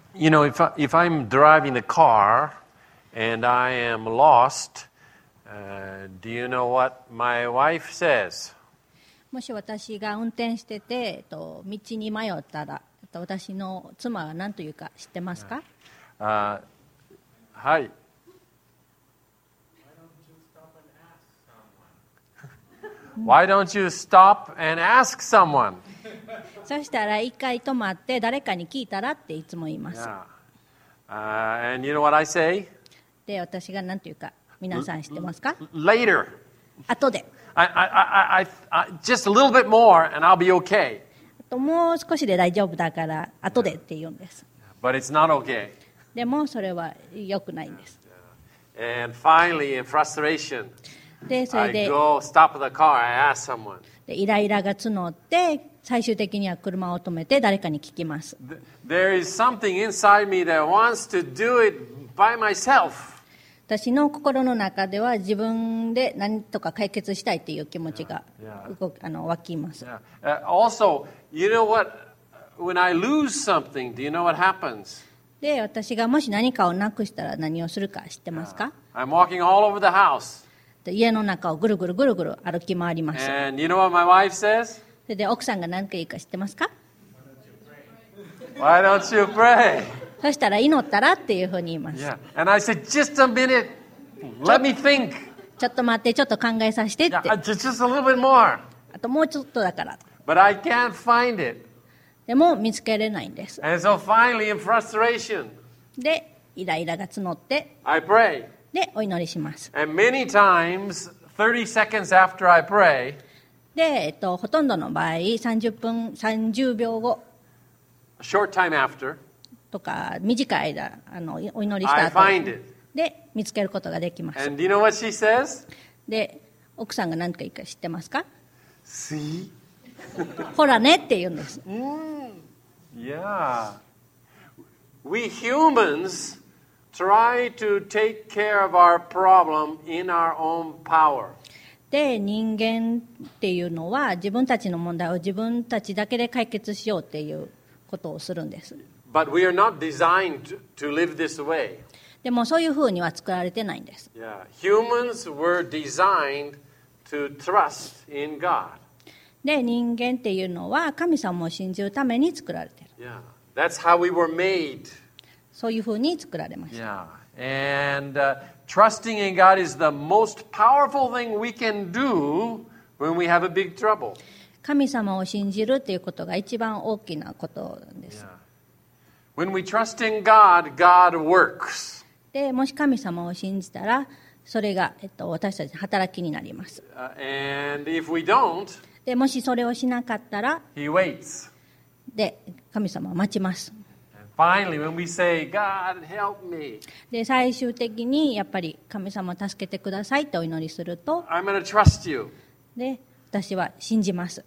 You know, if I'm driving a car and I am lost, do you know what my wife says? もし私が運転してて、道に迷ったら、私の妻は何というか知ってますか？ はい。Why don't you stop and ask someone? そしたら一回止まって誰かに聞いたらっていつも言います。 And you know what I say? で、私が何というか皆さん知ってますか？ Later. 後で。 Just a little bit more and I'll be okay. もう少しで大丈夫だから後でって言うんです。 But it's not okay. でもそれは良くないんです。 And finally, in frustration, でそれで I go stop the car, I ask someone. でイライラが募って最終的には車を止めて誰かに聞きます。 There is something inside me that wants to do it by myself. 私の心の中では自分で何とか解決したいという気持ちが湧きます。 Also, you know what? When I lose something, do you know what happens? で、私がもし何かをなくしたら何をするか知ってますか？ I'm walking all over the house. で家の中をぐるぐるぐるぐる歩き回ります。 And you know what my wife says? で、奥さんが何か言うか知ってますか？ Why don't you pray? そしたら祈ったらっていうふうに言います。 Yeah. And I said, just a minute. Let me think. ちょっと待って、ちょっと考えさせてって。 Yeah, just a little bit more. あともうちょっとだから。 But I can't find it. でも見つけれないんです。 And so finally, in frustration, で、イライラが募って、 I pray. で、お祈りします。 And many times, 30 seconds after I pray, で、ほとんどの場合、30秒後、 a short time after, とか短い間お祈りした I 後 find it. で見つけることができます。 And do you know what she says? で、奥さんが何か言うか知ってますか？ See? ほらねって言うんです。 Yeah. We humans try to take care of our problem in our own power. で、人間っていうのは自分たちの問題を自分たちだけで解決しようっていうことをするんです。 But we are not designed to live this way. でもそういうふうには作られてないんです。 Yeah. Humans were designed to trust in God. で、人間っていうのは神様を信じるために作られている。 Yeah. That's how we were made. そういうふうに作られました。 Yeah. And trusting in God is the most powerful thing we can do when we have a big trouble. 神様を信じるっていうことが一番大きなことなんです。 Yeah. When we trust in God, God works. で、もし神様を信じたら、それが、私たちの働きになります。 And if we don't, で、もしそれをしなかったら、 He waits. で、神様は待ちます。 And finally, when we say, God, help me, で、最終的にやっぱり神様を助けてくださいとお祈りすると、 I'm going to trust you. で、私は信じます。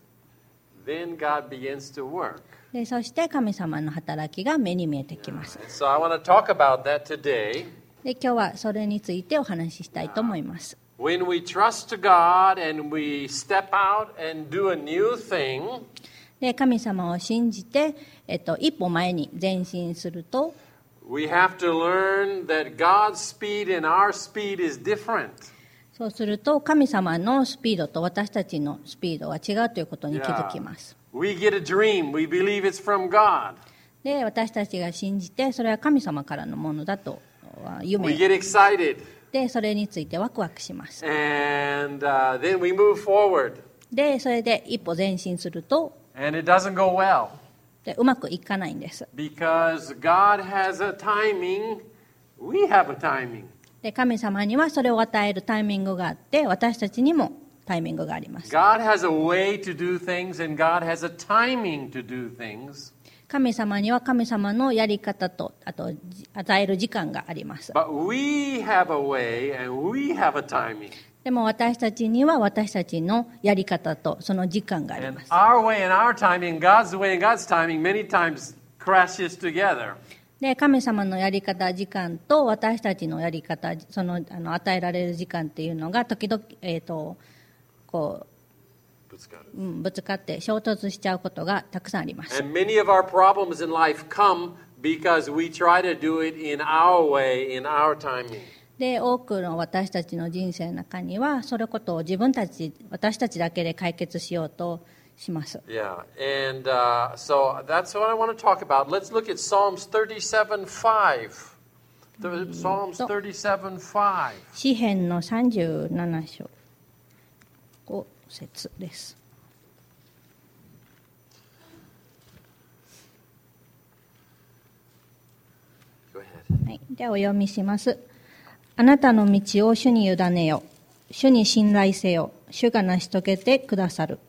Then God begins to work. で、そして神様の働きが目に見えてきます。 So I want to talk about that today. で、今日はそれについてお話ししたいと思います。 When we trust God and we step out and do a new thing, で、神様を信じて、一歩前に前進すると、 we have to learn that God's speed and our speed is different. そうすると神様のスピードと私たちのスピードは違うということに気づきます。 We get a dream. We believe it's from God. で、私たちが信じて、それは神様からのものだと夢 We get excited. で、それについてワクワクします。 And then we move forward. で、それで一歩前進すると、 And it doesn't go well. でうまくいかないんです。 Because God has a timing. We have a timing. で、神様にはそれを与えるタイミングがあって、私たちにもタイミングがあります。 God has a way to do things and God has a timing to do things. 神様には神様のやり方と、あと与える時間があります。 But we have a way and we have a timing. でも私たちには私たちのやり方とその時間があり And ます。 our way and our timing, God's way and God's timing many times crashes together. で、神様のやり方、時間と私たちのやり方、その与えられる時間っていうのが時々、こうぶつかって衝突しちゃうことがたくさんあります。 And many of our problems in life come because we try to do it in our way, in our timing. で、多くの私たちの人生の中には、それことを私たちだけで解決しようとします。 Yeah, and so that's what I want to talk about. Let's look at Psalms 37:5. Psalms 37:5. 詩編の37章5節です。 Go ahead. はい、ではお読みします。あなたの道を主に委ねよ。主に信頼せよ。主が成し遂げてくださる。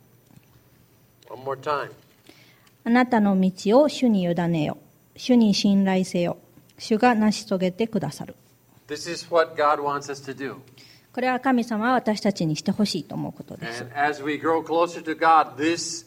One more time. あなたの道を主に委ねよ。主に信頼せよ。主が成し遂げてくださる。 This is what God wants us to do. これは神様は私たちにしてほしいと思うことです。 And as we grow closer to God, this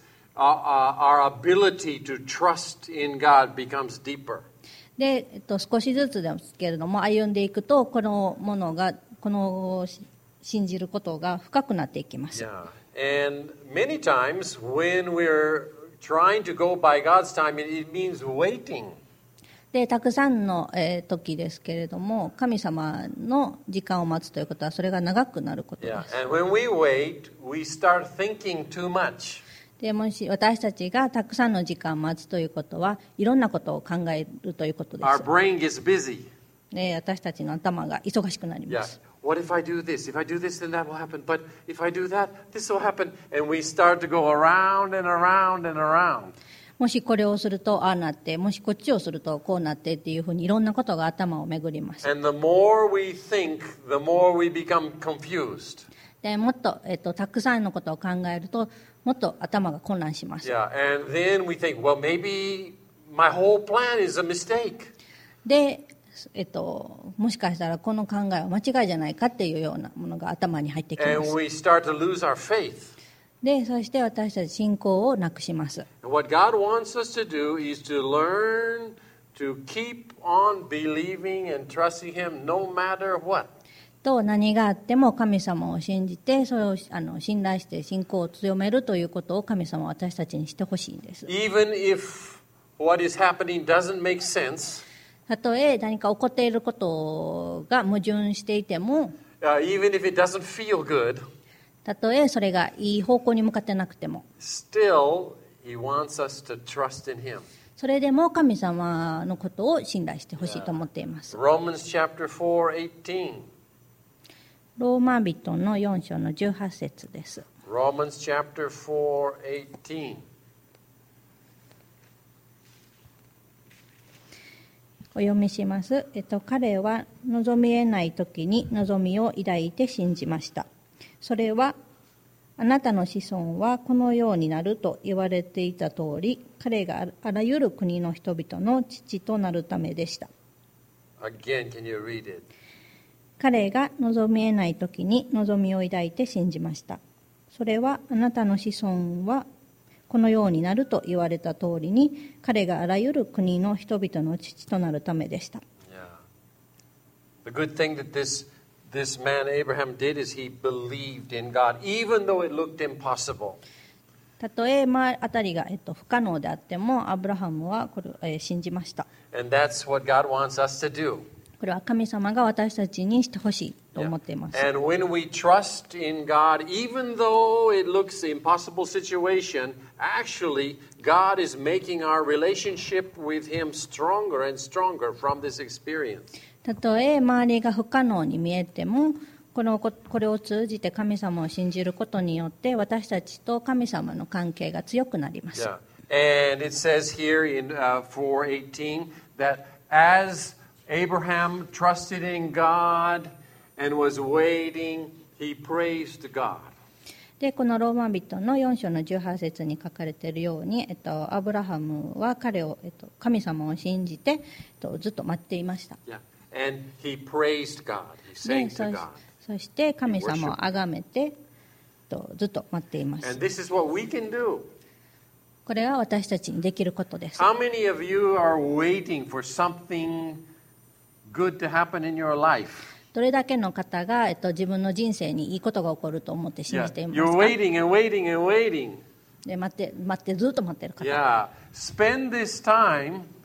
our ability to trust in God becomes deeper. で、少しずつですけれども歩んでいくとこのものが信じることが深くなっていきます。 Yeah. And many times when we're trying to go by God's time, it means waiting. で、たくさんの、時ですけれども、神様の時間を待つということはそれが長くなることです。 Yeah. And when we wait, we start thinking too much. で、もし私たちがたくさんの時間を待つということはいろんなことを考えるということです。 Our brain gets busy. で、私たちの頭が忙しくなりま Yeah. す。 What if I do this? If I do this, then that will happen. But if I do that, this will happen. And we start to go around and around and around. もしこれをするとああなって、もしこっちをするとこうなってっていうふうにいろんなことが頭を巡ります。 And the more we think, the more we become confused. で、もっと、たくさんのことを考えるともっと頭が混乱します。 Yeah. And then we think, well, maybe my whole plan is a mistake. で、もしかしたらこの考えは間違いじゃないかっていうようなものが頭に入ってきま And す。 we start to lose our faith. で、そして私たち信仰をなくします。 And what God wants us to do is to learn to keep on believing and trusting Him no matter what. と何があっても神様を信じてそれを信頼して信仰を強めるということを神様は私たちにしてほしいんです。 Even if what is happening doesn't make sense, たとえ何か起こっていることが矛盾していても、 even if it doesn't feel good, たとえそれがいい方向に向かってなくても、 still He wants us to trust in Him. それでも神様のことを信頼してほしいと思っています。 Romans chapter 4:18. ローマ人の4章の18節です。 Romans chapter 4:18. お読みします。彼は望み得ない時に望みを抱いて信じました。それはあなたの子孫はこのようになると言われていた通り、彼があらゆる国の人々の父となるためでした。 Again, can you read it? 彼が望み得ない時に望みを抱いて信じました。それはあなたの子孫はこのようになると言われた通りに、彼があらゆる国の人々の父となるためでした。 Yeah. The good thing that this man Abraham did is he believed in God, even though it looked impossible. たとえあたりが不可能であっても、アブラハムはこれを信じました。 And that's what God wants us to do. これは神様が私たちにしてほしいと思っています。 And when we trust in God, even though it looks an impossible situation, actually God is making our relationship with Him stronger and stronger from this experience. たとえ周りが不可能に見えても、これを通じて神様を信じることによって私たちと神様の関係が強くなります。 Yeah. And it says here in 4:18 that as Abraham trusted in God and was waiting, he praised God. で、このローマ人の4章の18節に書かれているように、アブラハムは神様を信じて、ずっと待っていました。 Yeah. And he praised God. He sang to God. そして神様を崇めて、ずっと待っています。 And this is what we can do. これは私たちにできることです。 How many of you are waiting for something good to happen in your life? どれだけの方が、自分の人生にいいことが起こると思って信 Yeah. じていますか？ You're waiting and waiting and waiting. で待ってずっと待ってる方。 Yeah. Spend this time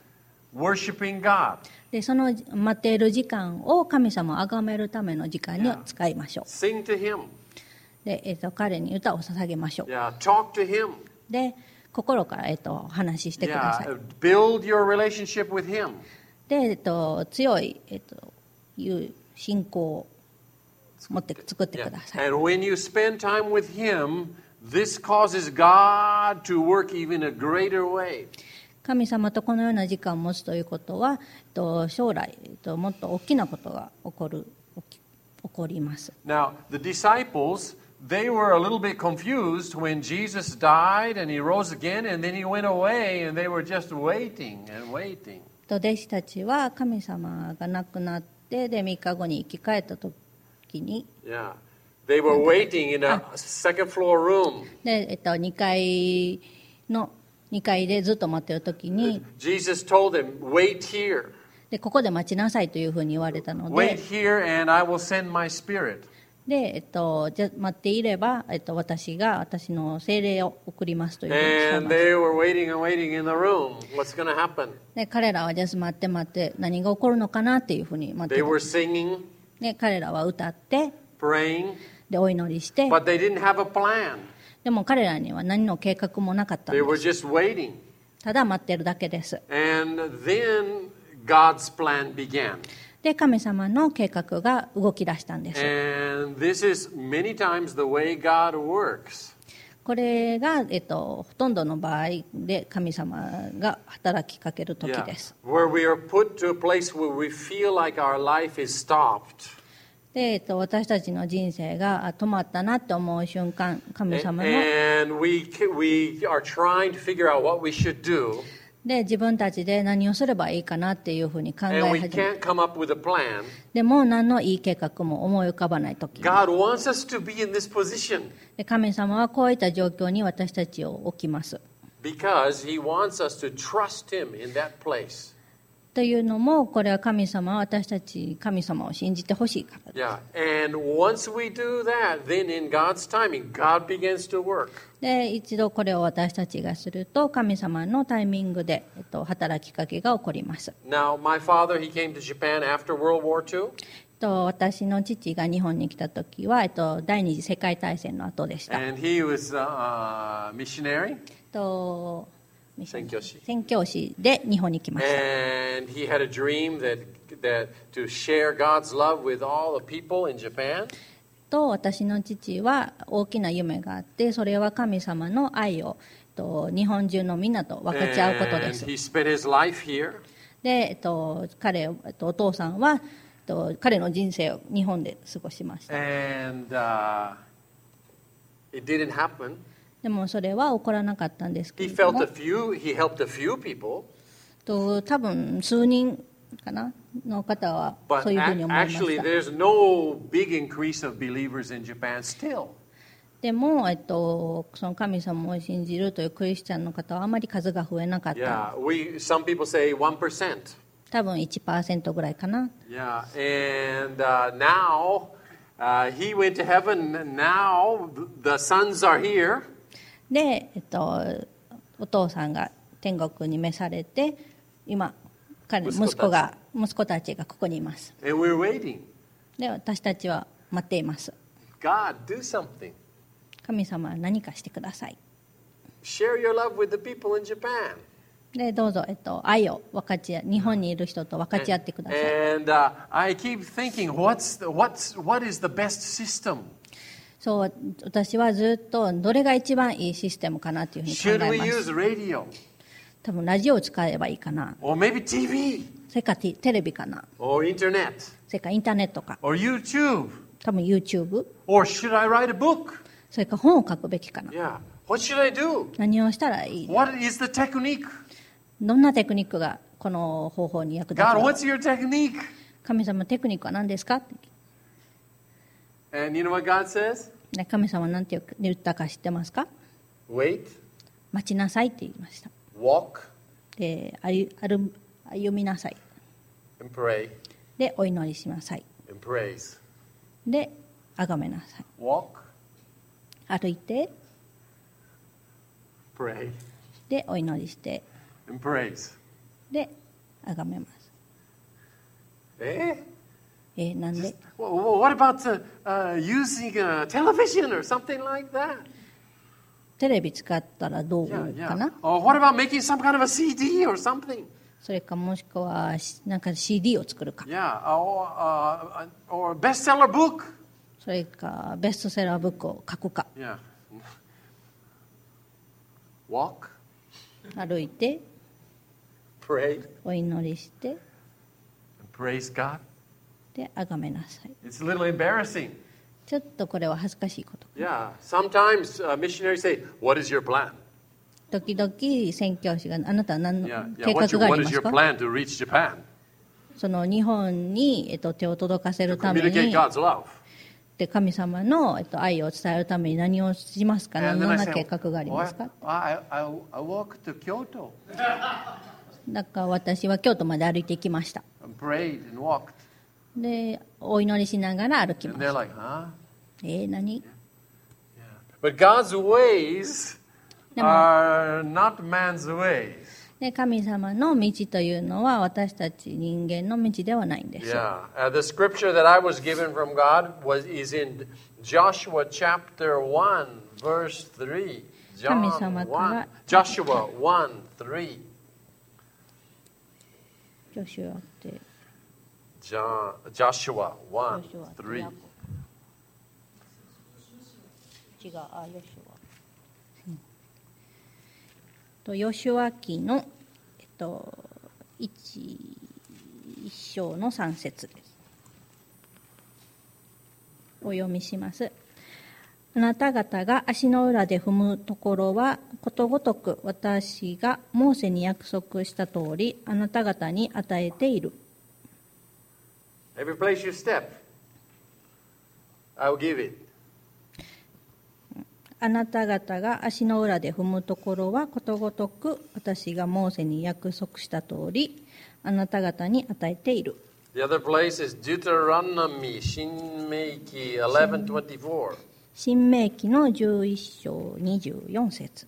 worshiping God. で、その待っている時間を神様を崇めるための時間に使いましょう。 Sing to Him. で、彼に歌を捧げましょう。 Yeah, talk to Him. で、心から、話してください。 Yeah, build your relationship with Him. で、強い、いう信仰を持って作ってください。 And when you spend time with Him, this causes God to work even a greater way. 神様とこのような時間を持つということは、将来、もっと大きなことが起こります。 Now, the disciples, they were a little bit confused when Jesus died and He rose again and then He went away and they were just waiting and waiting. 弟子たちは神様が亡くなって、で、3日後に生き返った時に、 Yeah. They were waiting in a second floor room. で、2階でずっと待っている時に、 Jesus told them, wait here. で、ここで待ちなさいというふうに言われたの Wait で、 here and I will send my spirit. で、じゃ待っていれば、私の聖霊を送りますというふうにしてい And ます。 they were waiting and waiting in the room. What's going to happen? で、彼らはじゃあ待って何が起こるのかなっていうふうに待っ They て were singing, で、彼らは歌って、 praying, で、お祈りして、 but they didn't have a plan. でも彼らには何の計画もなかったん They で were す。 just waiting. ただ待ってるだけです。 And then God's plan began. で、神様の計画が動き出したんです。 And this is many times the way God works. これが、ほとんどの場合で神様が働きかける時 Yeah. です。 Where we are put to a place where we feel like our life is stopped. で、私たちの人生が止まったなって思う瞬間、神様の And we are trying to figure out what we should do. で、自分たちで何をすればいいかなっていうふうに考え And we 始め can't come up with a plan. でもう何のいい計画も思い浮かばない時に God wants us to be in this position で、神様はこういった状況に私たちを置きます。 because He wants us to trust Him in that place. というのも、これは神様は私たち神様を信じてほしいからです。 Yeah. And once we do that, then in God's timing, God begins to work. で、一度これを私たちがすると、神様のタイミングで、働きかけが起こります。 Now, my father, he came to Japan after World War II. 私の父が日本に来た時は、第二次世界大戦の後でした。 And he was a missionary. 宣教師。 宣教師で日本に来ました。 And he had a dream that to share God's love with all the people in Japan. と、私の父は大きな夢があって、それは神様の愛を日本中のみんなと分かち合うことで And す。 he spent his life here. で、お父さんは彼の人生を日本で過ごしました。 And it didn't happen. でもそれは起こらなかったんですけ He れど felt も、 he helped a few people. 多分数人かなの方は But そういうふうに思いま actually, した。 there's no big increase of believers in Japan still. でも、その神様を信じるというクリスチャンの方はあまり数が増えなかった。 Yeah, some people say 1%. 多分 1% ぐらいかな。 Yeah, and now he went to heaven. And now the sons are here. で、お父さんが天国に召されて、今、息子たちがここにいます。 And we're waiting. で、私たちは待っています。 God, do something. 神様は何かしてください。 Share your love with the people in Japan. で、どうぞ、愛を分かち合日本にいる人と分かち合ってください。 And I keep thinking, what is the best system? そう、私はずっとどれが一番いいシステムかなというふうに考 Should え we ます。 use radio? 多分ラジオを使えばいいかな。 Or maybe TV? それかテレビかな。 Or internet? それかインターネットか。 Or YouTube? 多分 YouTube。 Or should I write a book? それか本を書くべきかな。 Yeah. What should I do? 何をしたらいい？ What is the technique? どんなテクニックがこの方法に役立つ God, の？ what's your technique? 神様テクニックは何ですか？ And you know what God says? ね、神様は何て言ったか知ってますか？ Wait, 待ちなさいって言いました。 walk, で、歩みなさい。 and pray, で、お祈りしなさい。 and praise. で、崇めなさい。 Walk, 歩いて、 pray, で、お祈りして、 and praise. で、 崇めます。なんで What about using a television or something like that? テレビ使ったらどう Yeah, か yeah. な Or what about making some kind of a CD or something? それかもしくはなんか CD を作るか Yeah, or bestseller book. それかベストセラーブックを書くか Yeah. Walk, 歩いて pray, お祈りして and praise God. で崇めなさい。 It's a little embarrassing. ちょっとこれは恥ずかしいこと。 Yeah. Sometimes missionaries say, "What is your plan?" 時々宣教師があなたは何の Yeah, 計 yeah. 画があ What り is ます your か plan to reach Japan? その日本に、手を届かせ To るため communicate に God's love. で神様の、愛を伝えるために何をしますか、 And ど then ん I な say, 計画がありますか。 I walked to Kyoto だから私は京都まで歩いてきました。 and prayed and walked. でお祈りしながら歩きま And し they're た。 like, huh? 何 But God's ways でも are not man's ways. で神様の道というのは私たち人間の道ではないんです。 Yeah. The scripture that I was given from God is in Joshua chapter 1, verse 3. John 神様から 1. Joshua 1, 3. ジョシュアって Joshua 1, ジョシュアって 3. 違う、ヨシュア。ヨシュア記の、一章の3節です。お読みします。あなた方が足の裏で踏むところはことごとく私がモーセに約束した通りあなた方に与えている。 Every place you step, I will give it. あなた方が足の裏で踏むところはことごとく私がモーセに約束した通りあなた方に与えている。 The other place is Deuteronomy, Shinmeiki 11:24. 新明記の11章24節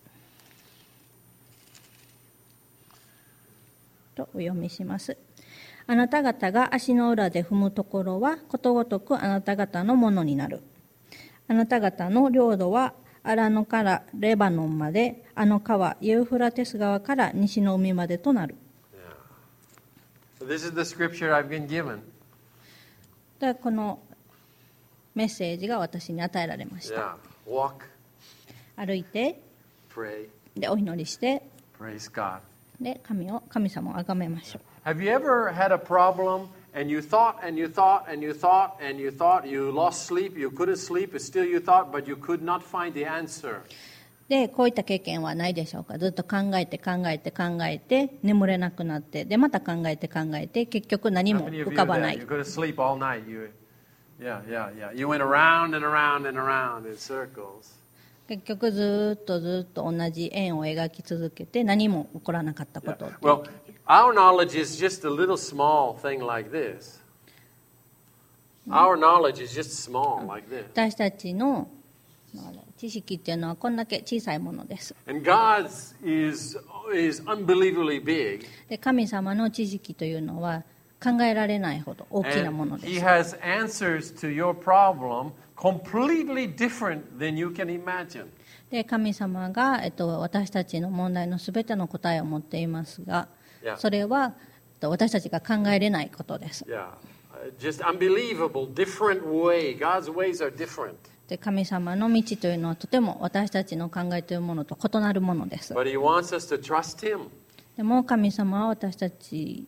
とお読みします。あなた方が足の裏で踏むところはことごとくあなた方のものになる。あなた方の領土はアラノからレバノンまで、あの川ユーフラテス川から西の海までとなる。 So this is the scripture I've been given. でこのメッセージが私に与えられました。 Yeah. Walk, 歩いて、 pray, でお祈りして、 praise God. で神様を崇めましょう。 Have you ever had a problem and you thought and you thought and you thought and you thought you lost sleep, you couldn't sleep, still you thought, but you could not find the answer? でこういった経験はないでしょうか。ずっと考えて眠れなくなってでまた考えて結局何 How も many of 浮 you かば that ない you couldn't sleep all night? Yeah. You went around and around and around in circles. 結局ずっと同じ円を描き続けて何も起こらなかったこ Yeah. と、 Well, our knowledge is just a little small thing like this. Our knowledge is just small like this. 私たちの知識っていうのはこんだけ小さいものです。 And God's is unbelievably big. で神様の知識というのは考えられないほど大きなもの And で He す。 has answers to your problem completely different than you can imagine. で神様が、私たちの問題のすべての答えを持っていますが、 Yeah. それは私たちが考えれないことです。 Yeah. Just unbelievable, different way. God's ways are different. で神様の道というのはとても私たちの考えというものと異なるものです。 But He wants us to trust Him. でも神様は私たち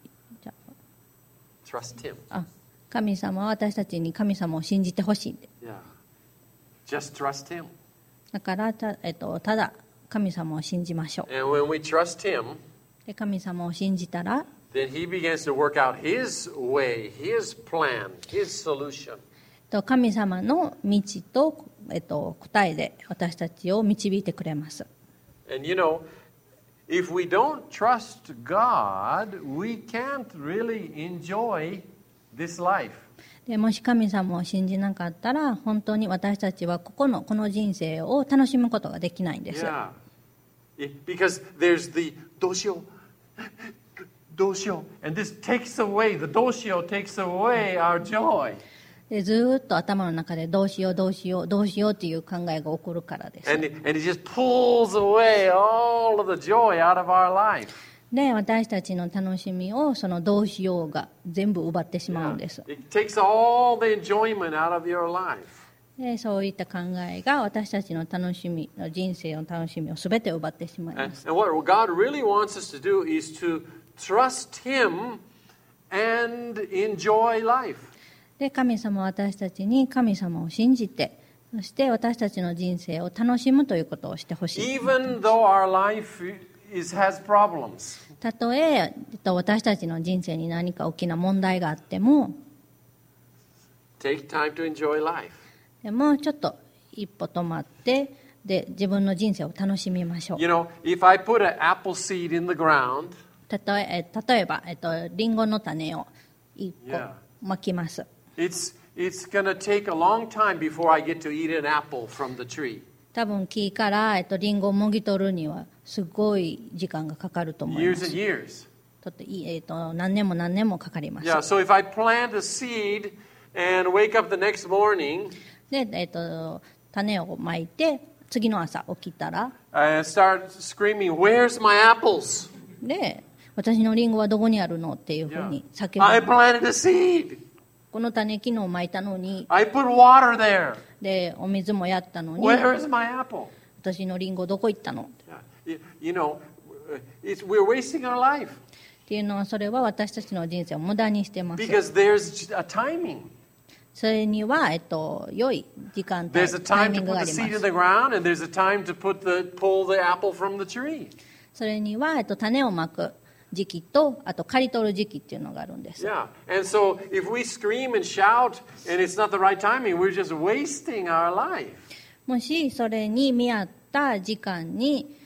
神様は私たちに神様を信じてほしい。 Yeah. Just trust Him. だからただ神様を信じましょう。 And when we trust Him, で神様を信じたら then He begins to work out His way, His plan, His solution. 神様の道と、答えで私たちを導いてくれます。 And you know, if we don't trust God, we can't really enjoy this life. でもし神様を信じなかったら本当に私たちはこの人生を楽しむことができないんです。 Yeah. Because there's the どうしようどうしよう。And this takes away, the どうしよう takes away our joy. でずーっと頭の中でどうしようどうしようどうしようっていう考えが起こるからです。 And it just pulls away all of the joy out of our life. で私たちの楽しみをそのどうしようが全部奪ってしまうんです。 It takes all the enjoyment out of your life. でそういった考えが私たちの楽しみの人生の楽しみを全て奪ってしまいます。 And what God really wants us to do is to trust Him and enjoy life. で神様は私たちに神様を信じてそして私たちの人生を楽しむということをしてほしい。 Even though our life has problems. たとえ私たちの人生に何か大きな問題があっても Take time to enjoy life. でもちょっと一歩止まってで自分の人生を楽しみましょう。 You know, if I put an apple seed in the ground, 例えば、リンゴの種を一個 Yeah. まきます。 it's going to take a long time before I get to eat an apple from the tree. 多分木から、リンゴをもぎ取るにはすごい時間がかかると思いま Years す。 and years. とって何年も何年もかかります。 Yeah, so if I plant a seed and wake up the next morning で、種をまいて次の朝起きたら and start screaming, "Where's my apples?" で私のリンゴはどこにあるのっていうふう Yeah. に叫 I ぶ。 planted a seed. この種昨日まいたのに I put water there. でお水もやったのに Where is my apple? 私のリンゴどこ行ったの Yeah. You know, we're wasting our life っていうのはそれは私たちの人生を無駄にしてます。 because there's a timing. それには、良い時間帯 There's a タイ time ミ to ング put があ the りま seed in す。 the ground, and there's a time to pull the apple from the tree. それには、種をまく時期とあと刈り取る時期っていうのがあるんです。 Yeah. And so if we scream and shout and it's not the right timing, we're just wasting our life. もしそれに見合った時間に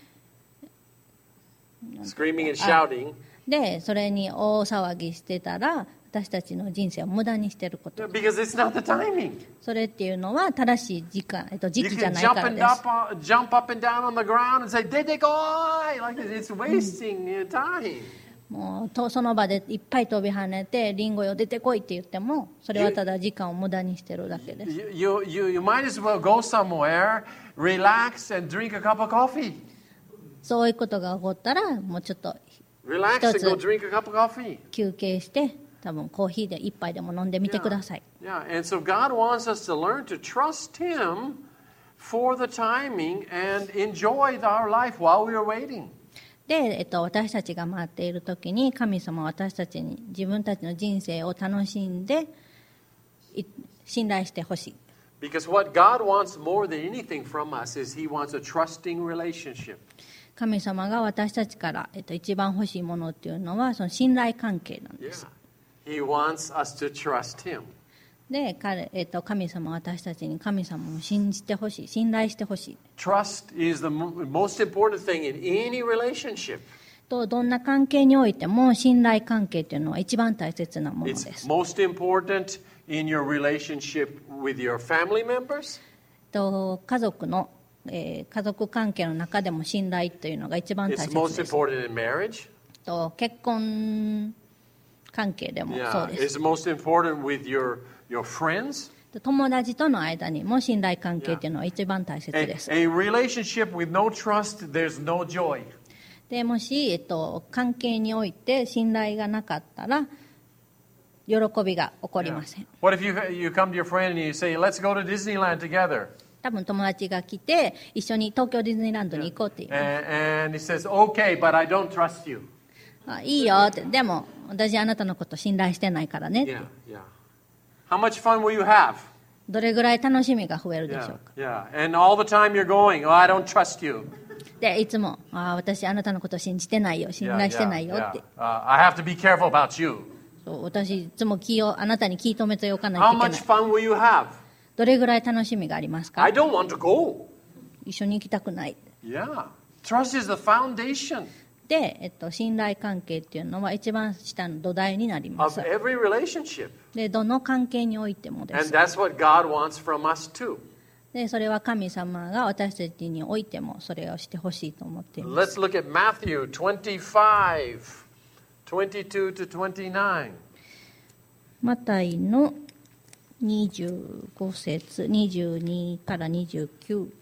Screaming and shouting. でそれに大騒ぎしてたら私たちの人生を無駄にしていること。 Because it's not the timing. それっていうのは正しい時期 You じゃ can ないか jump ら and です。 jump up and down on the ground and say, "Dedekoi!" like this. It's wasting your time. もうその場でいっぱい飛び跳ねてリンゴよ出てこいって言ってもそれはただ時間を無駄にしてるだけです。 You might as well go somewhere, relax, and drink a cup of coffee. そういうことが起こったらもうちょっと Relax and go drink a cup of coffee. 休憩して多分コーヒーで一杯でも飲んでみてください。 Yeah, and so God wants us to learn to trust Him for the timing and enjoy our life while we are waiting. で、私たちが待っている時に神様は私たちに自分たちの人生を楽しんで信頼してほしい。 Because what God wants more than anything from us is He wants a trusting relationship. 神様が私たちから、一番欲しいものっていうのはその信頼関係なんです。 Yeah. He wants us to trust Him. で、神様は私たちに神様を信じてほしい、信頼してほしい。 Trust is the most important thing in any relationship. とどんな関係においても信頼関係っていうのは一番大切なもので It's す。 most important in your relationship with your family members. と家族の、家族関係の中でも信頼というのが一番大 It's 切 most です。 important in marriage. と結婚関係でもそう Yeah. です It's most important with your friends. 友達との間にも信頼関係っていうのは一番大切 A, です。 a relationship with no trust, there's no joy. でもし、関係において信頼がなかったら喜びが起こりません。 What if you come to your friend and you say, "Let's go to Disneyland together," 多分友達が来て一緒に東京ディズニーランドに行こうって言う。 and he says, "Okay, but I don't trust you." あいいよって。でも私あなたのこと信頼してないからねって。 Yeah, yeah. How much fun will you have? どれぐらい楽しみが増えるでしょう Yeah, か。 yeah. And all the time you're going, "Oh, I don't trust you." でいつも私あなたのこと信じてないよ、信 Yeah, 頼して yeah, ないよって。 I have to be careful about you. そう私いつもあなたに気を止めておかない How といけない much。fun will you have? どれぐらい楽しみがありますか。 I don't want to go. 一緒に行きたくない。 Yeah. Trust is the foundation で、信頼関係っていうのは一番下の土台になりま of す。 every relationship. でどの関係においてもで And す。 that's what God wants from us too. でそれは神様が私たちにおいてもそれをしてほしいと思っています。 Let's look at Matthew 25, 22 to 29. マタイの25節22から29お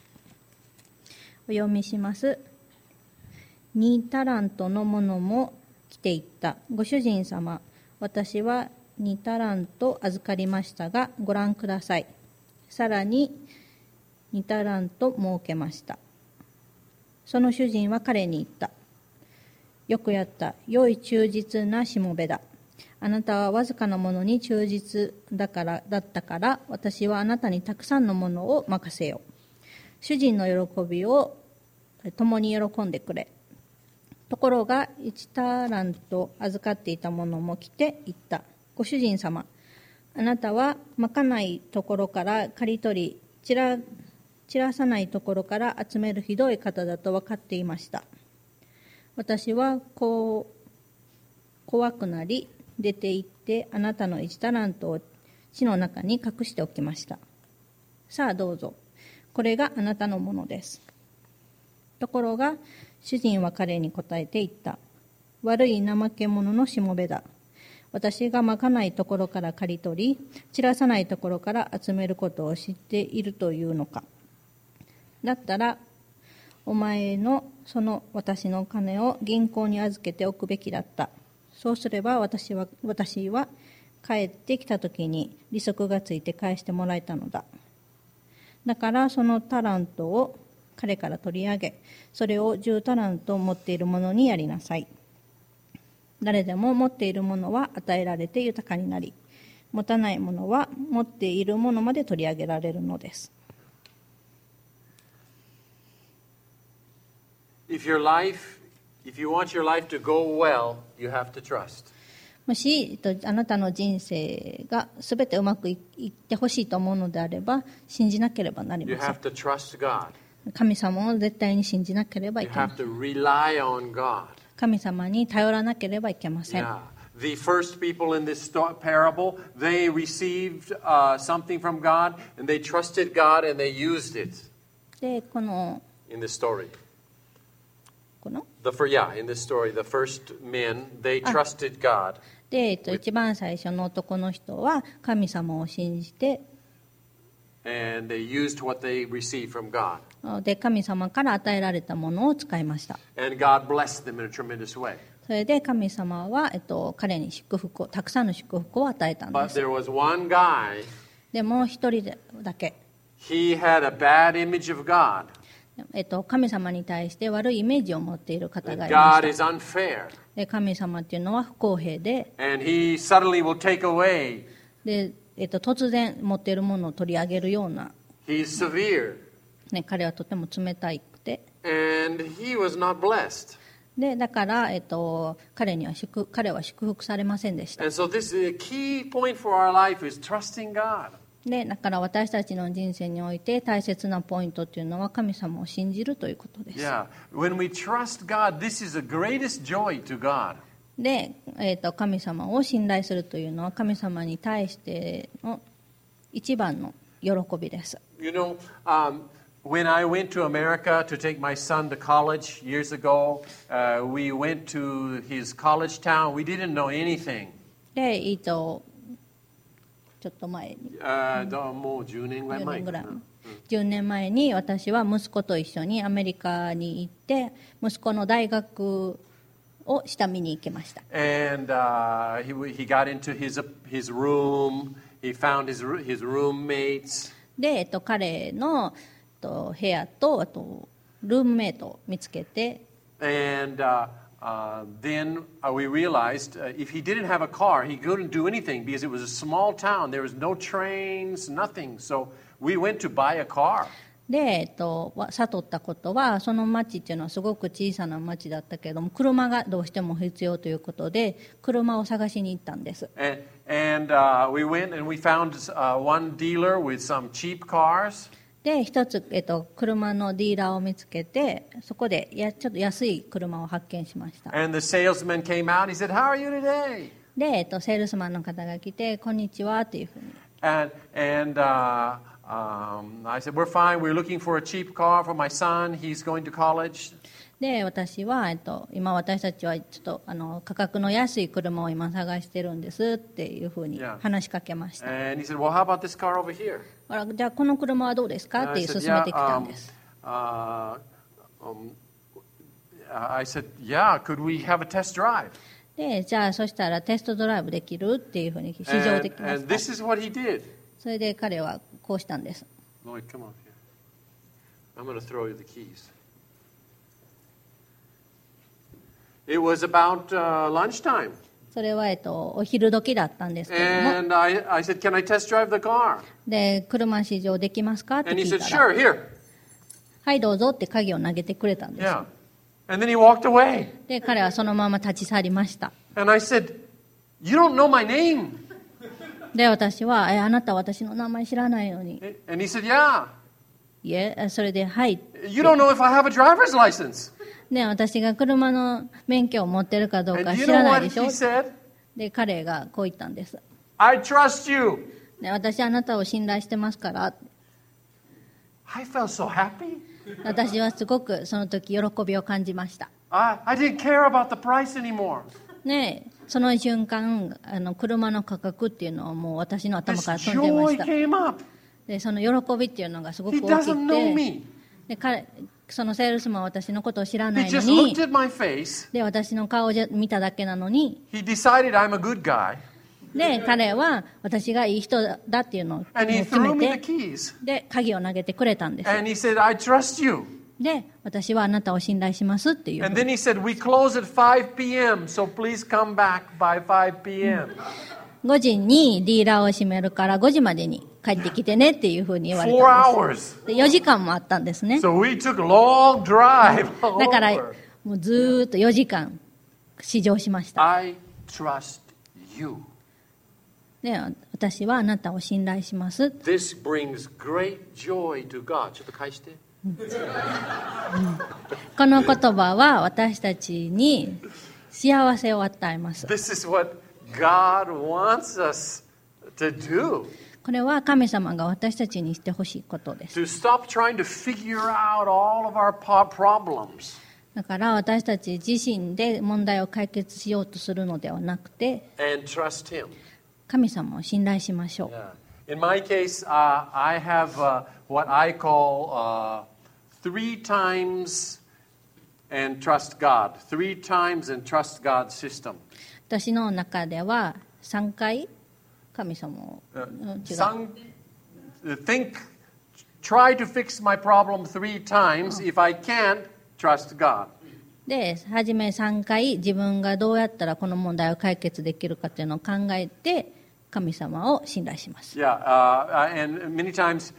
読みします。2タラントのものも来ていった。ご主人様、私は2タラント預かりましたが、ご覧ください。さらに2タラント設けました。その主人は彼に言った。よくやった。良い忠実なしもべだ。あなたはわずかなものに忠実だったから、私はあなたにたくさんのものを任せよう。主人の喜びを共に喜んでくれ。ところが1タラント預かっていたものも来て言った。ご主人様、あなたはまかないところから刈り取り、散らさないところから集めるひどい方だと分かっていました。私は怖くなり出て行ってあなたの1タラントを地の中に隠しておきました。さあどうぞ、これがあなたのものです。ところが主人は彼に答えて言った。悪い怠け者のしもべだ。私がまかないところから刈り取り、散らさないところから集めることを知っているというのか。だったらお前のその私の金を銀行に預けておくべきだった。そうすれば私は帰ってきたときに利息がついて返してもらえたのだ。だからそのタラントを彼から取り上げ、それを10タラント持っているものにやりなさい。誰でも持っているものは与えられて豊かになり、持たないものは持っているものまで取り上げられるのです。 If you want your life to go well, you have to trust. もしあなたの人生がすべてうまくいってほしいと思うのであれば、信じなければなり You ません。 have to trust God. 神様を絶対に信じなければい You けま have せん。 to rely on God. 神様に頼らなければいけません。 Yeah. The first people in this parable, they received something from God, and they trusted God, and they used it で、この in this story. この In this story, the first men, they trusted God. で、一番最初の男の人は神様を信じて、 And they used what they received from God. で神様から与えられたものを使いました。 And God blessed them in a tremendous way. それで神様は、彼にたくさんの祝福を与えたんで But す。 there was one guy, でも一人だけ、 he had a bad image of God. 神様に対して悪いイメージを持っている方がいま God し is た。 unfair. で神様っていうのは不公平で、 And he suddenly will take away. で、突然持っているものを取り上げるような、 He's severe. ね、彼はとても冷たくて、 And he was not blessed. でだから、彼は祝福されませんでした。 And so this the key point for our life is trusting God. でだから私たちの人生において大切なポイントというのは神様を信じるということです。 Yeah. When we trust God, this is the greatest joy to God. で、神様を信頼するというのは神様に対しての一番の喜びです。 You know, when I went to America to take my son to college years ago, we went to his college town. We didn't know anything. で、ちょっと前にもう10年ぐらい 10 前年ぐらい10年前に私は息子と一緒にアメリカに行って息子の大学を下見に行きました。 And he got into his room. He found his roommates. で、彼の部屋とあとルームメイトを見つけて、 And then we realized if he didn't have a car, he couldn't do anything because it was a small town. There was no trains, nothing. So we went to buy a car. で、悟ったことはその町っていうのはすごく小さな町だったけれども車がどうしても必要ということで車を探しに行ったんです。 And we went and we found one dealer with some cheap cars. で一つ、車のディーラーを見つけてそこでちょっと安い車を発見しました。 And the salesman came out. He said, "How are you today?" で、セールスマンの方が来てこんにちはというふうに And I said, "We're fine. We're looking for a cheap car for my son. He's going to college." で、私は、今私たちはちょっと価格の安い車を今探してるんですっていうふうに Yeah. 話しかけました。 And he said, well, how about this car over here? じゃあこの車はどうですか And って I 勧 said, めてきたんです。 I said, yeah, could we have a test drive? で、じゃあそしたらテストドライブできるっていうふうに試乗できます And か。 this is what he did. それで彼はこうしたんです。 Lloyd, come on here. I'm going to throw you the keys. It was about lunchtime. それは、お昼時だったんですけども、 And I said, can I test drive the car? で、車試乗できますかって And he 聞い said, たら、 sure, here. はいどうぞって鍵を投げてくれたんです。 Yeah. And then he walked away. で、彼はそのまま立ち去りました。 And I said, you don't know my name. で、私は、あなたは私の名前知らないのに。 And he said, yeah. いえ、それで、はい。 You don't know if I have a driver's license. ね、私が車の免許を持ってるかどう And か do you 知ら know ない what でしょ he said? で、彼がこう言ったんです。 I trust you. ね、私あなたを信頼してますから。 I felt so happy. 私はすごくその時喜びを感じました。 I didn't care about the price anymore. ね、その瞬間、車の価格っていうのはもう私の頭 This から飛んでま joy した。 came up. で、その喜びっていうのがすごく He 大き doesn't know くて、 me. で、そのセールスマンは私のことを知ら He ないの just に looked、at my face. で、私の顔を見ただけなのに、 He decided I'm a good guy. で、彼は私がいい人だっていうのを And he 決 threw me め the て、 keys. で、鍵を投げてくれたんです。 And he said, I trust you. で、私はあなたを信頼しますっていう。 And then he said, we close at 5 p.m., so please come back by 5 p.m. 5時にディーラーを閉めるから5時までに帰ってきてねっていうふうに言われ 4 たん hours. です。で、4時間もあったんですね。 So we took a long drive all だから、 over. もうずーっと4時間試乗しました。 I trust you. で、私はあなたを信頼します。 This brings great joy to God. ちょっと返して。 この言葉は私たちに幸せを与えます。 This is what God wants us to do. これは神様が私たちにしてほしいことです。 To stop trying to figure out all of our problems. だから私たち自身で問題を解決しようとするのではなくて、 And trust Him. 神様を信頼しましょう。 Yeah. In my case, I have what I call 3 times and trust God. 3 times and trust God system. 私の中では3回神様を、違う。 Try to fix my problem 3 times. If I can't, trust God. で、はじめ3回自分がどうやったらこの問題を解決できるかっていうのを考えて神様を信頼します。 Yeah, and many times,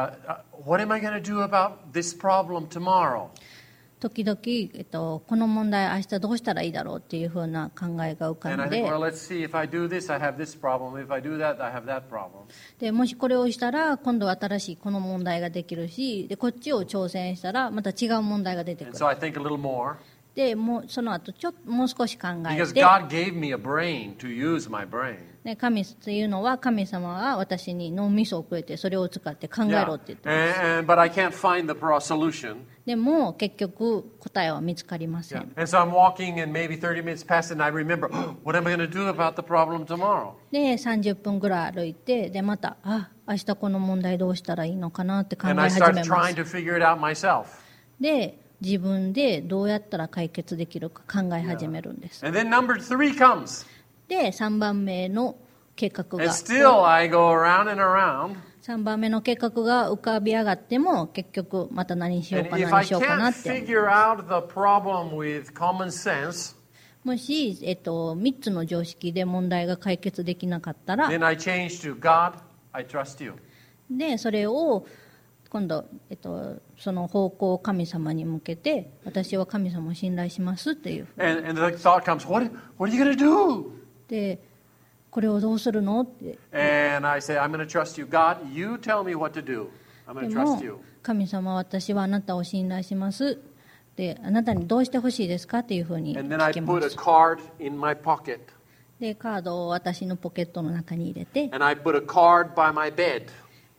what am I going to do about this problem tomorrow? 時々、この問題明日どうしたらいいだろうっていうふうな考えが浮か And I ん think, で、 well, let's see. If I do this, I have this problem. If I do that, I have that problem. でもしこれをしたら今度は新しいこの問題ができるし、でこっちを挑戦したらまた違う問題が出てく And る。 so I think a little more. でもうその後もう少し考え Because て、 God gave me a brain to use my brain. ね、神というのは神様は私に脳みそをくれてそれを使って考え Yeah. ろって言ってます。 But I can't find the solution. でも結局答えは見つかりませ Yeah. ん。 And so I'm walking, and maybe 30 minutes pass, and I remember, what am I going to do about the problem tomorrow? で30分ぐらい歩いて、でまた明日この問題どうしたらいいのかなって考え And I 始 start めま trying す。 to figure it out myself. で自分でどうやったら解決できるか考え始めるんです。 And then number 3 comes. で3番目の計画 And が still I go around and around. 3番目の計画が浮かび上がっても結局また何しよう And か if 何 I しようかな can't って思う。 figure out the problem with common sense, もし、3つの常識で問題が解決できなかったら、 then I change to God, I trust you. でそれを今度、その方向を神様に向けて、私は神様を信頼しますっていう。 And the thought comes, what are you going to do? で、これをどうするのって。 And I say, I'm going to trust you. God, you tell me what to do. I'm で going to も trust you. 神様、私はあなたを信頼します。で、あなたにどうしてほしいですかっていうふうに And then I 聞きま put a す。 card in my pocket. で、カードを私のポケットの中に入れて、 And I put a card by my bed.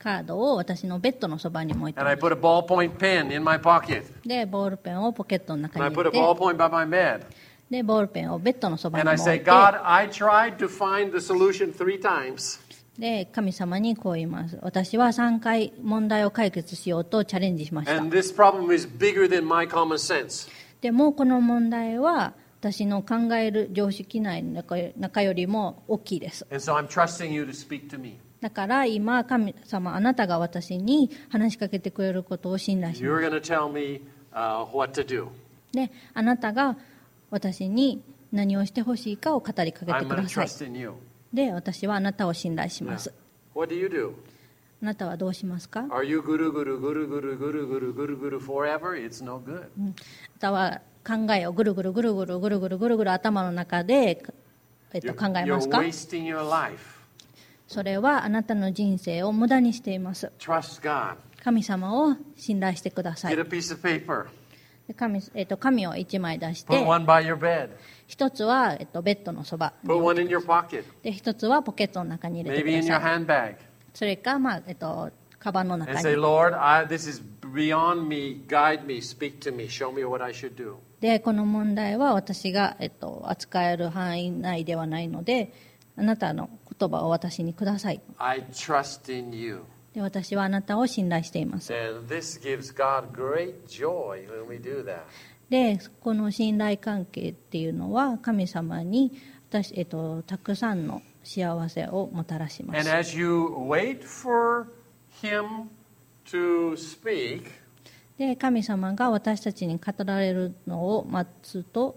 カードを私のベッドのそばにも置いて And ま I す。 put a ballpoint pen in my pocket. で、ボールペンをポケットの中 And I に put 入 a れて、 ballpoint by my bed. で、ボールペンをベッドのそばに And も I 置 say, いて、 God, I tried to find the solution 3 times. で、神様にこう言います。私は3回問題を解決しようとチャレンジしました。 And this problem is bigger than my common sense. でもこの問題は私の考える常識内の中よりも大きいです。 And so I'm trusting you to speak to me. だから今、神様、あなたが私に話しかけてくれることを信頼します。 You're going to tell me what to do. で、あなたが私に何をしてほしいかを語りかけて I'm く going to ださい。 trust in you. で、私はあなたを信頼しま Yeah. す。 What do you do? あなたはどうしますか？ Are you guru guru guru guru guru guru guru guru forever? It's no good. あなたは考えをぐるぐるぐるぐるぐるぐるぐるぐる頭の中で、考え You're ますか？ wasting your life. それはあなたの人生を無駄にしています。 Trust God. 神様を信頼してください。 Get a piece of paper. で紙を1枚出し Put て、 one by your bed. 一つは、ベッドのそばに Put 置 one い in て your pocket. で、一つはポケットの中に入れて Maybe く in だ your さい。 handbag. それか、カバンの And 中 say, に。 Lord, this is beyond me. Guide me. Speak to me. Show me what I should do. で、この問題は私が、扱える範囲内ではないので、あなたの言葉を私にください。 I trust in you. で、私はあなたを信頼しています。 And this gives God great joy when we do that. で、この信頼関係っていうのは神様にたくさんの幸せをもたらしま And す。 as you wait for Him to speak, で、神様が私たちに語られるのを待つと、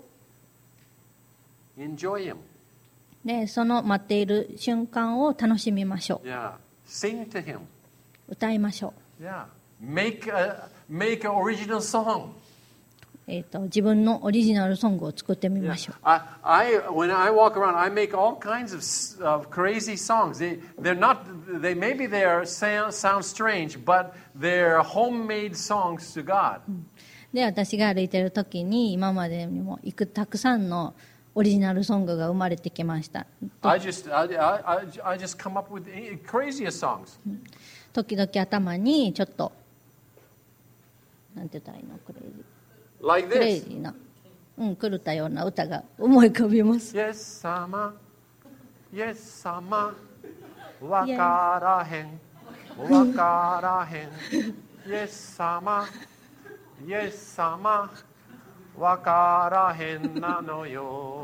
enjoy Him. で、その待っている瞬間を楽しみましょ Yeah. Sing to Him. う。歌いましょ Yeah. Make an original song. う。自分のオリジナルソングを作ってみ Yeah. ましょう。 When I walk around, I make all kinds of crazy songs. Maybe they sound strange, but they're homemade songs to God. で、私が歩いている時に今までにもたくさんのオリジナルソングが生まれてきました。 I just come up with craziest songs. 時々頭にちょっとなんて言ったらいいの、クレイジー Like クレイ this. ジーな、狂ったような歌が思い浮かびます。 Yes, sama. Yes, sama. Wakara hen. Wakara hen. Yes, sama. Yes, sama. Wakara hen na no yo.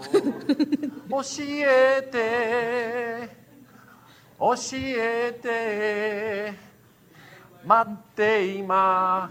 Oshiete. Oshiete. Matte ima.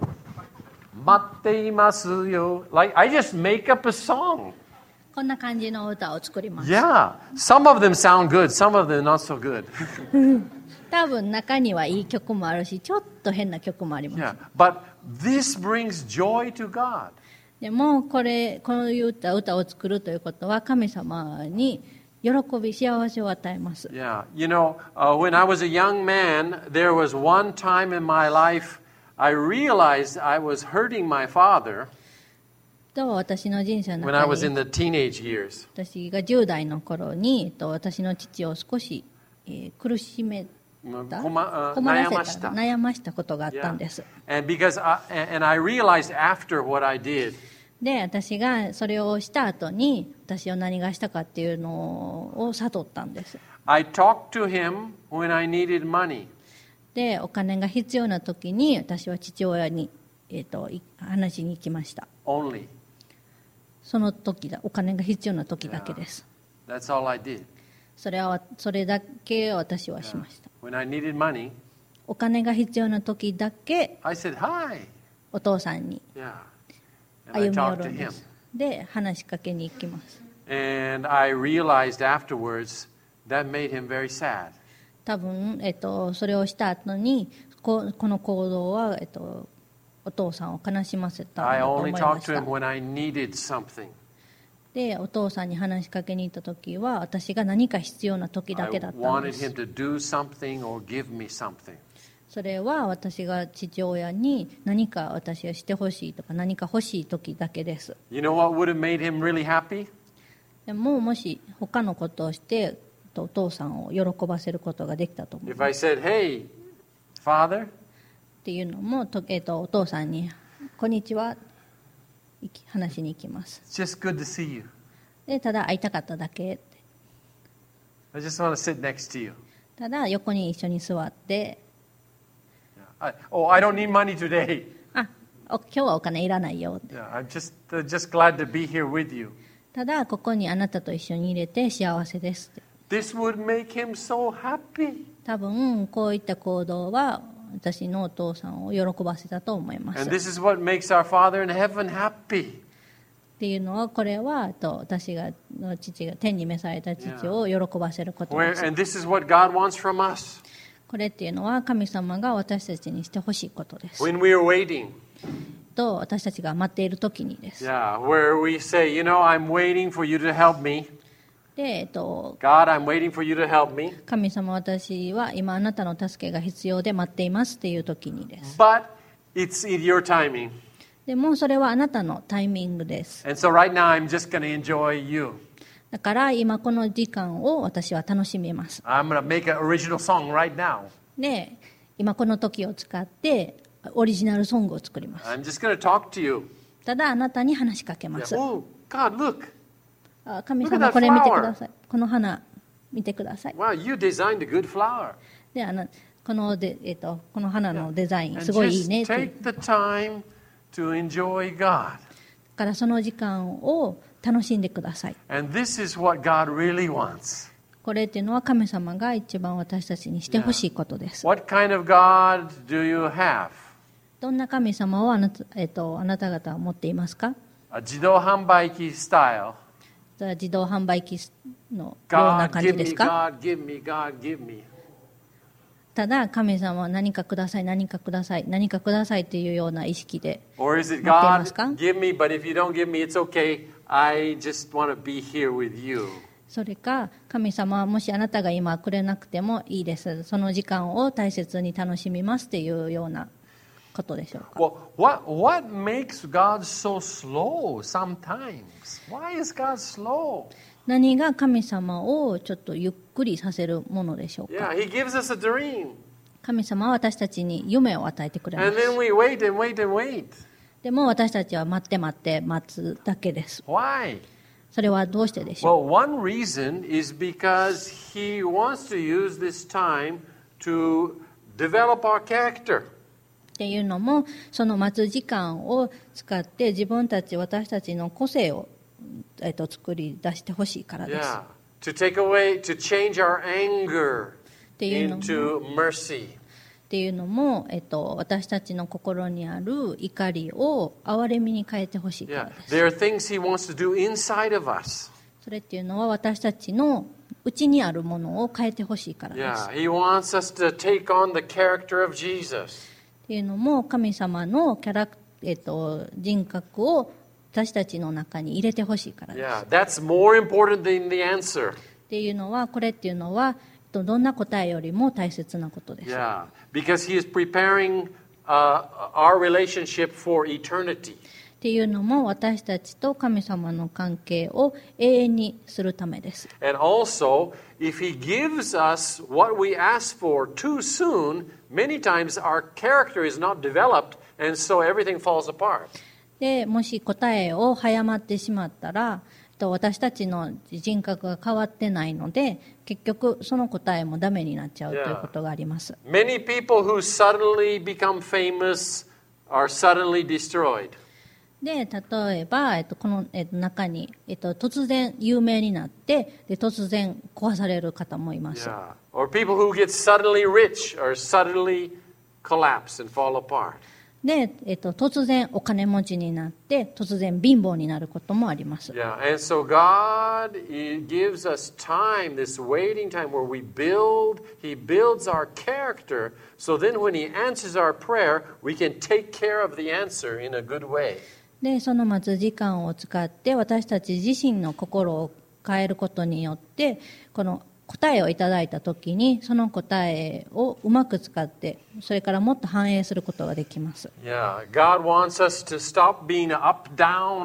Matte imasu yo. Like, I just make up a song. こんな感じの歌を作ります。 Yeah. Some of them sound good, some of them not so good. 多分中にはいい曲もあるし、ちょっと変な曲もあります。 Yeah. But this brings joy to God. でもこういう歌を作るということは神様に喜び幸せを与えます。 Yeah. You know, when I was a young man, there was one time in my life I realized I was hurting my father と私の人生の when I 中 was in に the teenage years. 私が10代の頃に私の父を少し、苦しめた困らせた悩ましたことがあったんです。 And I realized after what I did, で、私がそれをした後に私は何がしたかっていうのを悟ったんです。 I talked to him when I needed money. で、お金が必要な時に私は父親に、話しに行きました。 Only. その時お金が必要な時だけです。 That's all I did. それだけ私はしました。 When I needed money, お金が必要な時だけ I said, hi. お父さんに Yeah. And I 歩み寄 talked る to んで him. す。で、話しかけに行きます。 And I realized afterwards that made him very sad. 多分、それをした後にこの行動は、お父さんを悲しませたん I だと思 only いま talked し to た him。when I needed something. で、お父さんに話しかけに行った時は私が何か必要な時だ I けだったん wanted で him す。 to do something or give me something. それは私が父親に何か私がしてほしいとか何か欲しい時だけです。 You know what would have made him really happy? でももし他のことをしてお父さんを喜ばせることができたと思う。 If I said, hey, Father, っていうのもお父さんに「こんにちは」話しに行きます。 it's just good to see you. でただ会いたかっただけって、 I just want to sit next to you. ただ横に一緒に座って、 I don't need money today. あ、今日はお金いらないよって、 Yeah, I'm just glad to be here with you. ただここにあなたと一緒に入れて幸せですって。 This would make him so happy. 多分こういった行動は私のお父さんを喜ばせたと思います。 And this is what makes our Father in heaven happy. っていうのは、これは私の父が天に召された父を喜ばせることです。 And this is what God wants from us. これっていうのは神様が私たちにしてほしいことです。 When we are waiting. と私たちが待っている時にです。 Yeah, where we say, I'm waiting for you to help me. で、 God, I'm waiting for you to help me. 神様、私は今あなたの助けが必要で待っていますっていう時にです。 But it's in your timing. でもそれはあなたのタイミングです。 And so right now I'm just going to enjoy you. だから今この時間を私は楽しみます。 I'm going to make an original song right now. で、今この時を使ってオリジナルソングを作ります。 I'm just going to talk to you. ただあなたに話しかけます。 Oh, God, look. 神様、これ見てください。この花見てください。 Wow, you designed a good flower. で、この花のデザイン And すごいいい just ねって。 take the time to enjoy God. だからその時間を楽しんでください。 And this is what God really wants. これっていうのは神様が一番私たちにしてほしいことです。 What kind of God do you have? どんな神様をあなた方は持っていますか？ A 自動販売機 style. 自動販売機のような God, 感じ give で me, すか？ God, give me, God, give me. ただ神様は何かください、何かください、何かくださいというような意識で Or is it 持っていま God, すか？ give me, but if you don't give me, it's okay. I just want to be here with you. それか、神様はもしあなたが今くれなくてもいいです。その時間を大切に楽しみますというようなことでしょうか。 Well, what makes God so slow sometimes? Why is God slow? 何が神様をちょっとゆっくりさせるものでしょう Yeah, か。 He gives us a dream. 神様は私たちに夢を与えてくれま And す。 then we wait and wait and wait. でも私たちは待って待って待つだけです。 Why? それはどうしてでしょう？ Well, one reason is because He wants to use this time to develop our character. っていうのも、その待つ時間を使って私たちの個性を、作り出してほしいからです。 Yeah. To take away, to change our anger っていうのも into mercy. っていうのも、私たちの心にある怒りを憐れみに変えてほしいから Yeah. です。 There are things He wants to do inside of us. それっていうのは私たちの内にあるものを変えてほしいからです。 Yeah. He wants us to take on the character of Jesus. っていうのも神様の人格を私たちの中に入れてほしいからです。 Yeah. That's more important than the answer. っていうのは、これっていうのはどんな答えよりも大切なことです。 Yeah. Because He is preparing our relationship for eternity. っていうのも私たちと神様の関係を永遠にするためです。 And also, if He gives us what we ask for too soon, many times our character is not developed, and so everything falls apart. で、もし答えを早まってしまったら、私たちの人格が変わってないので、結局その答えもダメになっちゃうということがあります。 Many people who suddenly become famous are suddenly destroyed. で、例えば、この中に、突然有名になって、で突然壊される方もいます。 Yeah. Or people who get suddenly rich or suddenly collapse and fall apart. で、突然お金持ちになって、突然貧乏になることもあります。 Yeah, and so God gives us time, this waiting time where He builds our character, so then when He answers our prayer, we can take care of the answer in a good way. で、その待つ時間を使って私たち自身の心を変えることによって、この答えをいただいたときに、その答えをうまく使って、それからもっと反映することができます。 Yeah, God wants us to stop being an up,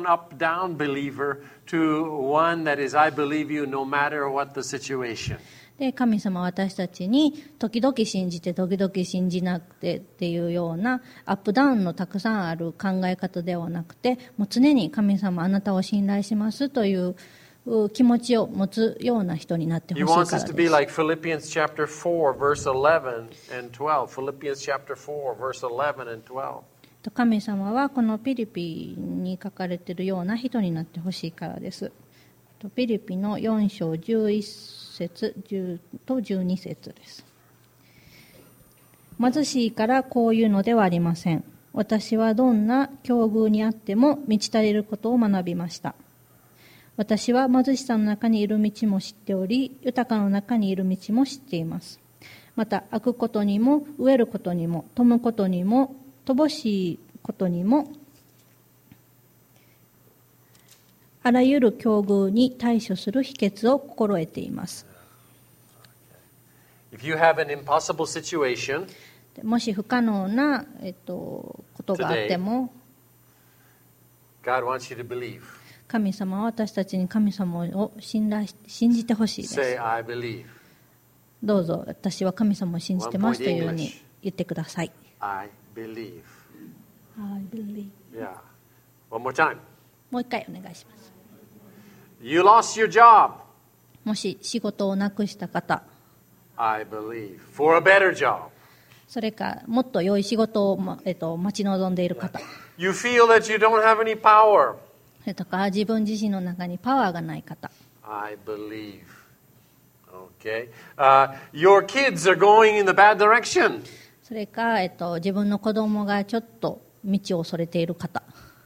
down believer to one that is, I believe you no matter what the situation. で、神様は私たちに時々信じて時々信じなくてっていうようなアップダウンのたくさんある考え方ではなくて、もう常に神様あなたを信頼しますという気持ちを持つような人になってほしい He から wants で us to be す。 like Philippians chapter 4, verse 11 and 12. Philippians chapter 4, verse 11 and 12. 神様はこのピリピに書かれているような人になってほしいからです。ピリピの4章11節10と12節です。貧しいからこういうのではありません。私はどんな境遇にあっても満ち足りることを学びました。私は貧しさの中にいる道も知っており、豊かの中にいる道も知っています。また、開くことにも、飢えることにも、富むことにも、乏しいことにも、あらゆる境遇に対処する秘訣を心得ています。 If you have an impossible situation, もし不可能な、ことがあっても、 God wants you to believe. 神様は私たちに神様を信じてほしいです。 Say, I believe. どうぞ私は神様を信じてますというように言ってください。 I believe. I believe. Yeah. One more time. もう一回お願いします。 You lost your job. もし仕事をなくした方、 I believe. For a better job. それかもっと良い仕事を、待ち望んでいる方、 You feel that you don't have any power. それとか自分自身の中にパワーがない方、 I believe. Okay. Your kids are going in the bad direction. それか、自分の子供がちょっと道をそれている方、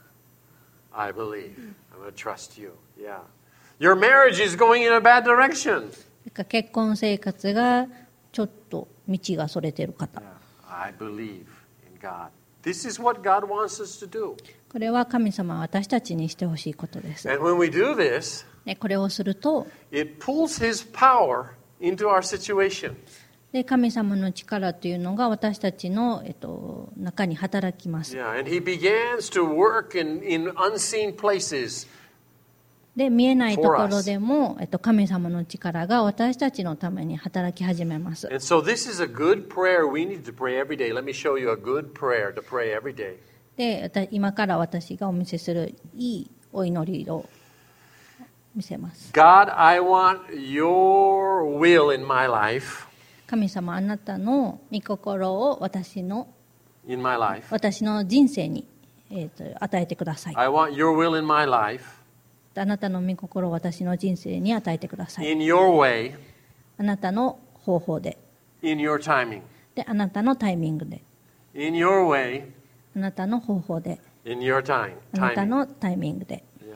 I believe. I'm going to trust you. Yeah. Your marriage is going in a bad direction. それか結婚生活がちょっと道がそれている方、 I believe in God. This is what God wants us to do. これは神様は私たちにしてほしいことです。 And when we do this, でこれをすると、 it pulls His power into our situation. で神様の力というのが私たちの、中に働きます。 Yeah, and He begins to work in unseen places. で見えないところでも、神様の力が私たちのために働き始めます。 And so this is a good prayer we need to pray every day. Let me show you a good prayer to pray every day. で今から私がお見せするいいお祈りを見せます。 God, I want your will in my life. 神様、あなたの御心を私の In my life. 人生に、与えてください。 I want your will in my life. あなたの御心を私の人生に与えてください。 In your way. あなたの方法で、 In your timing. であなたのタイミングで、 In your way. あなたの方法で、 In your time. あなた Timing. のタイミングで。 Yeah.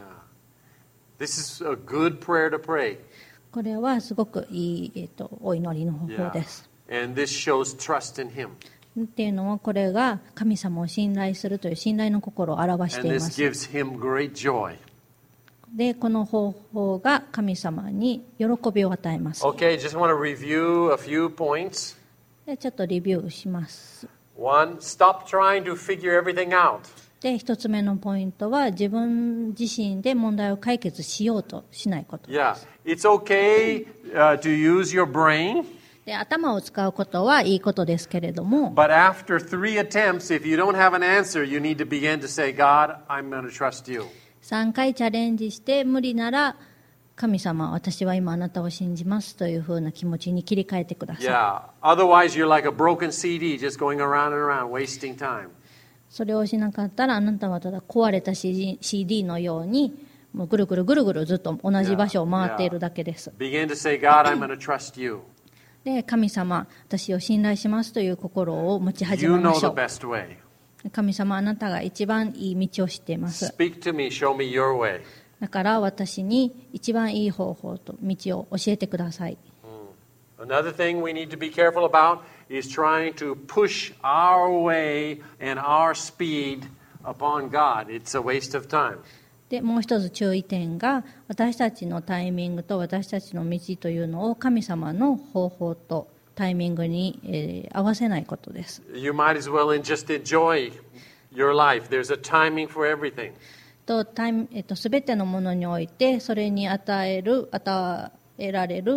This is a good prayer to pray. これはすごくいい、お祈りの方法 Yeah. です。 And this shows trust in Him. っていうのは、これが神様を信頼するという信頼の心を表して And い this ます。 gives Him great joy. で、この方法が神様に喜びを与えます。 Okay, just want to review a few points. でちょっとレビューします。 One, stop trying to figure everything out. で、一つ目のポイントは、自分自身で問題を解決しようとしないことで Yeah, す。 it's okay to use your brain, で、頭を使うことはいいことですけれども、 but after 3 attempts, if you don't have an answer, you need to begin to say, God, I'm going to trust you. 3回チャレンジして無理なら、神様、私は今あなたを信じますというふうな気持ちに切り替えてください。 Yeah, otherwise you're like a broken CD just going around and around, wasting time. それをしなかったら、あなたはただ壊れた CD のように、もうぐるぐるぐるぐるずっと同じ場所を回っているだけです。 Begin to say, God, I'm going to trust you. で、神様、私を信頼しますという心を持ち始 You めま know し the ょう。 best way. 神様、あなたが一番いい道を知っています。 Speak to me, show me your way. だから私に一番いい方法と道を教えてください。 Another thing we need to be careful about is trying to push our way and our speed upon God. It's a waste of time. で、もう一つ注意点が、私たちのタイミングと私たちの道というのを神様の方法とタイミングに、合わせないことです。 You might as well just enjoy your life. There's a timing for everything. すべてのものにおいて、それに与えられる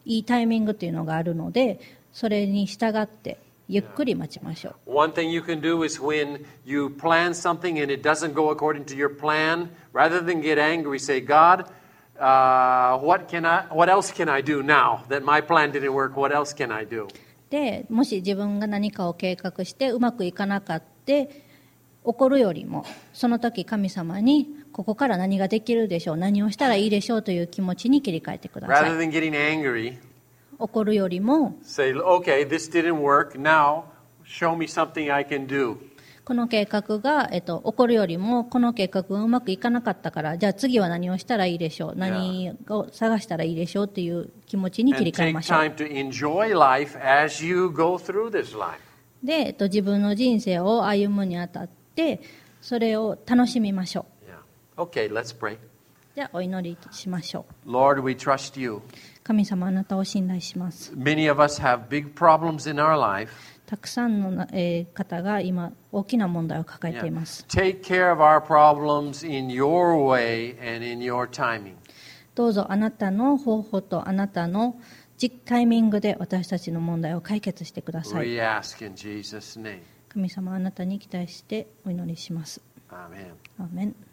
いいタイミングというのがあるので、それに従ってゆっくり待ちましょう。 One thing you can do is when you plan something and it doesn't go according to your plan, rather than get angry, say, God, what else can I do now that my plan didn't work? What else can I do? で、もし自分が何かを計画してうまくいかなかって怒るよりも、その時神様にここから何ができるでしょう、何をしたらいいでしょうという気持ちに切り替えてくださ Rather い。 than getting angry, 怒るよりも、 say, okay, this didn't work. Now, show me something I can do. この計画が、怒るよりも、この計画がうまくいかなかったから、じゃあ次は何をしたらいいでしょう、何を探したらいいでしょうという気持ちに切 And り替え take ましょう。 time to enjoy life as you go through this life. で、自分の人生を歩むにあたって、それを楽しみましょう。 Yeah. Okay, let's pray. じゃあお祈りしましょう。 Lord, we trust you. 神様、あなたを信頼します。 Many of us have big problems in our life. たくさんの、方が今大きな問題を抱えています。 Take care of our problems in your way and in your timing. どうぞあなたの方法とあなたのタイミングで私たちの問題を解決してください。 We ask in Jesus' name. 神様、あなたに期待してお祈りします。 Amen. アーメン。